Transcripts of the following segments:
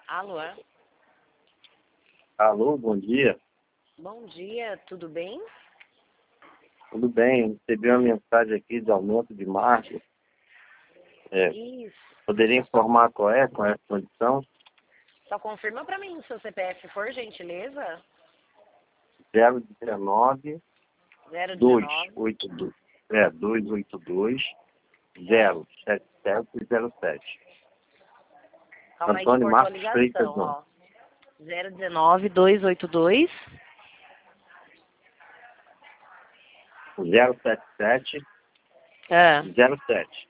Alô? Alô, bom dia. Bom dia, tudo bem? Tudo bem? Recebi uma mensagem aqui de aumento de margem. Isso. Poderia informar qual é a condição? Só confirma para mim o seu CPF, por gentileza. 019 019. 282 07707. Calma aí que Antônio cortou a Marcos Freitas, ligação, não. ó. 019 282 077 é. 07.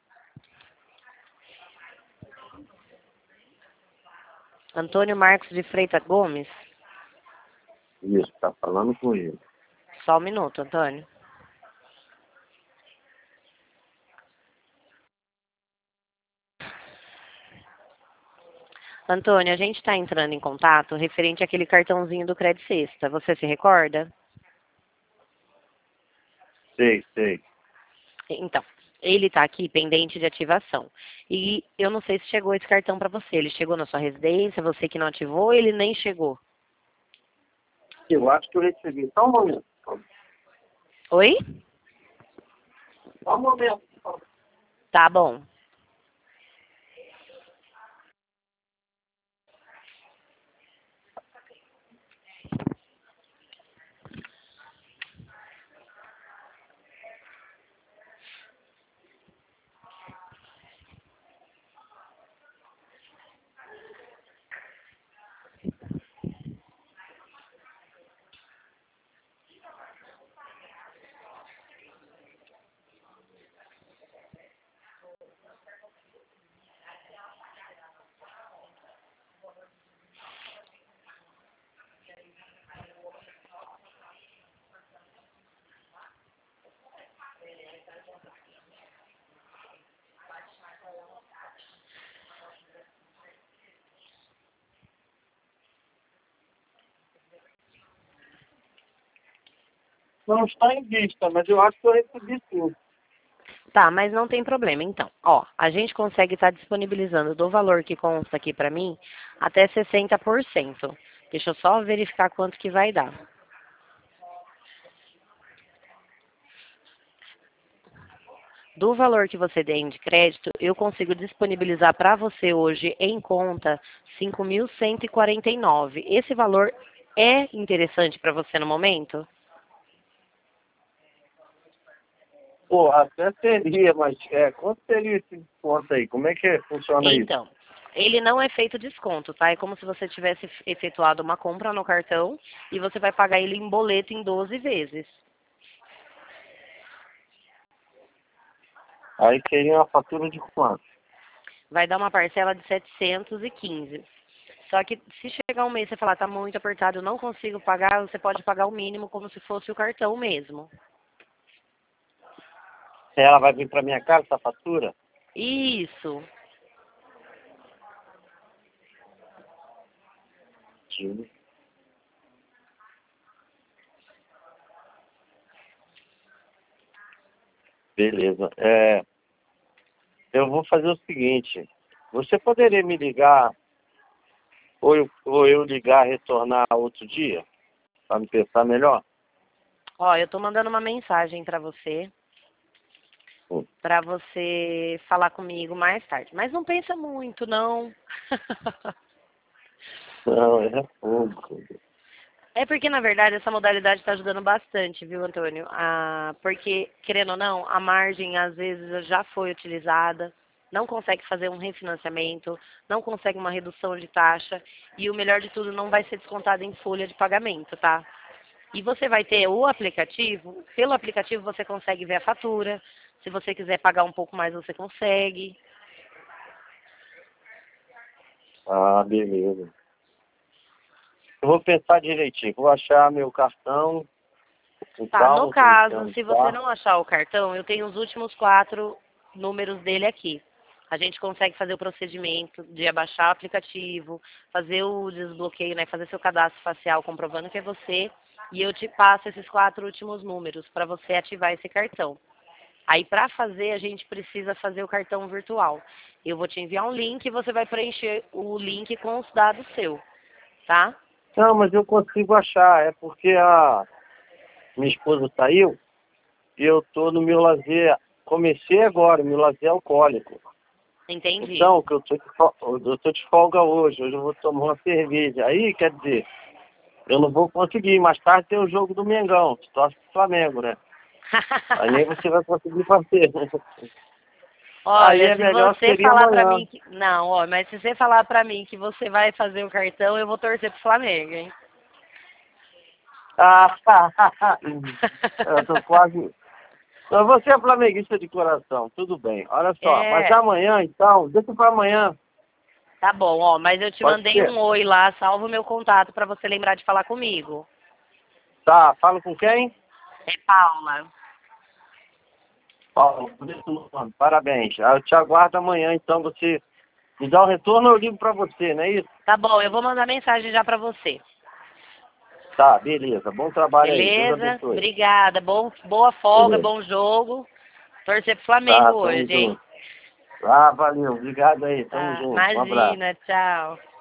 Antônio Marcos de Freitas Gomes. Isso, tá falando com ele. Só um minuto, Antônio. Antônio, a gente está entrando em contato referente àquele cartãozinho do Credit Sexta. Você se recorda? Sei. Então, ele está aqui pendente de ativação. E eu não sei se chegou esse cartão para você. Ele chegou na sua residência, você que não ativou, ele nem chegou. Eu acho que eu recebi. Só um momento. Oi? Só um momento. Tá bom. Não está em vista, mas eu acho que eu recebi sim. Tá, mas não tem problema. Então, ó, a gente consegue estar disponibilizando do valor que consta aqui para mim até 60%. Deixa eu só verificar quanto que vai dar. Do valor que você tem de crédito, eu consigo disponibilizar para você hoje em conta 5.149. Esse valor é interessante para você no momento? Pô, até seria, mas quanto seria esse desconto aí? Como é que funciona isso? Então, ele não é feito desconto, tá? É como se você tivesse efetuado uma compra no cartão e você vai pagar ele em boleto em 12 vezes. Aí seria uma fatura de quanto? Vai dar uma parcela de 715. Só que se chegar um mês e você falar, tá muito apertado, eu não consigo pagar, você pode pagar o mínimo como se fosse o cartão mesmo. Ela vai vir para minha casa, essa fatura? Isso. Sim. Beleza. Eu vou fazer o seguinte. Você poderia me ligar, ou eu ligar, retornar outro dia? Para me pensar melhor? Ó, eu tô mandando uma mensagem pra você falar comigo mais tarde. Mas não pensa muito, não. Não, é pouco. É porque, na verdade, essa modalidade está ajudando bastante, viu, Antônio? Porque, querendo ou não, a margem às vezes já foi utilizada, não consegue fazer um refinanciamento, não consegue uma redução de taxa e o melhor de tudo, não vai ser descontado em folha de pagamento, tá? E você vai ter o aplicativo, pelo aplicativo você consegue ver a fatura, se você quiser pagar um pouco mais, você consegue. Ah, beleza. Eu vou pensar direitinho. Vou achar meu cartão, com Tá, no calma, que eu não sei caso, onde se você está. não achar o cartão, eu tenho os últimos 4 números dele aqui. A gente consegue fazer o procedimento de abaixar o aplicativo, fazer o desbloqueio, né, fazer seu cadastro facial comprovando que é você, e eu te passo esses 4 últimos números para você ativar esse cartão. Aí para fazer, a gente precisa fazer o cartão virtual. Eu vou te enviar um link e você vai preencher o link com os dados seus, tá? Não, mas eu consigo achar. É porque a minha esposa saiu e eu tô no meu lazer. Comecei agora, meu lazer alcoólico. Entendi. Então, que eu tô de folga hoje. Hoje eu vou tomar uma cerveja. Aí, quer dizer, eu não vou conseguir. Mais tarde tem o jogo do Mengão. Tu torce pro Flamengo, né? Aí nem você vai conseguir fazer. Aí Olha, é se melhor você seria falar pra amanhã. mim que... Não, ó, mas se você falar pra mim que você vai fazer o cartão, eu vou torcer pro Flamengo, hein? Ah, eu tô quase... Então, você é flamenguista de coração, tudo bem. Olha só, mas É, amanhã, então, deixa para amanhã. tá bom, ó, mas eu te Pode mandei ser? um oi lá, salva o meu contato pra você lembrar de falar comigo. Tá, fala com quem? É Paula. Paulo, parabéns. Eu te aguardo amanhã, então você me dá o retorno, eu ligo para você, não é isso? Tá bom, eu vou mandar mensagem já pra você. Tá, beleza. Bom trabalho aí. Deus Beleza? abençoe. Obrigada. Boa folga, Beleza. bom jogo. Torcer pro Flamengo Tá, tamo hoje, hein? junto. Ah, valeu. Obrigado aí. Tamo Tá, junto. Um abraço. imagina, tchau.